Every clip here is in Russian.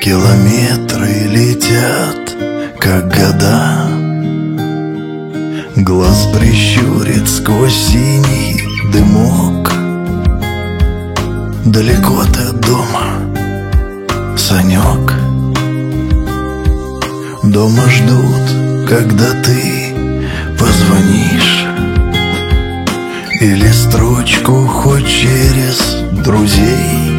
Километры летят, как года. Глаз прищурит сквозь синий дымок. Далеко ты от дома, Санек. Дома ждут, когда ты позвонишь, или строчку хоть через друзей.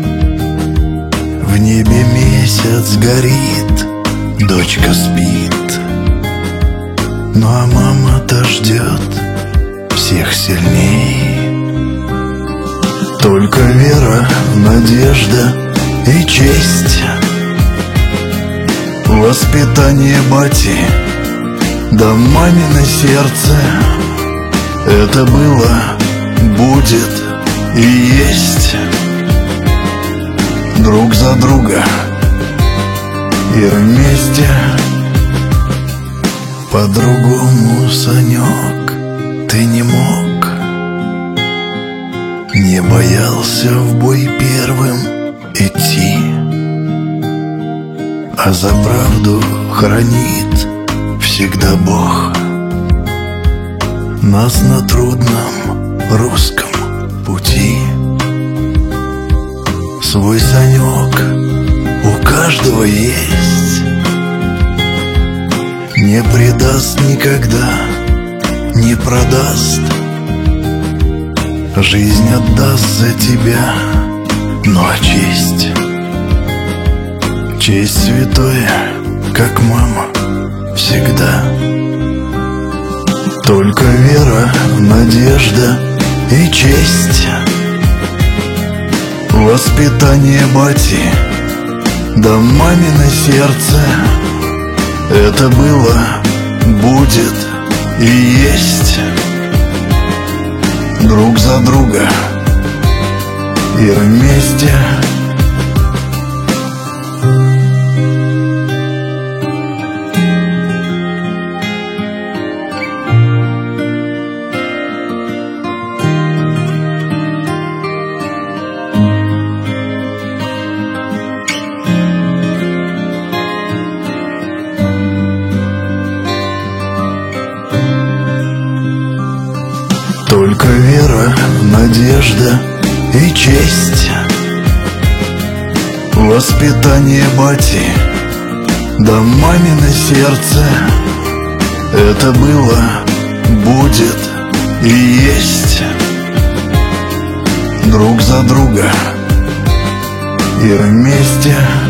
В небе месяц горит, дочка спит, ну а мама-то ждет всех сильней. Только вера, надежда и честь, воспитание бати, да мамино сердце. Это было, будет и есть. Друг за друга и вместе. По-другому, Санек, ты не мог. Не боялся в бой первым идти, а за правду хранит всегда Бог. Нас на трудном русском пути. Свой Санек у каждого есть. Не предаст никогда, не продаст. Жизнь отдаст за тебя, ну а честь, честь святое, как мама, всегда. Только вера, надежда и честь, воспитание бати, да мамино сердце. Это было, будет и есть. Друг за друга и вместе. Только вера, надежда и честь, воспитание бати, да мамино сердце. Это было, будет и есть. Друг за друга и вместе.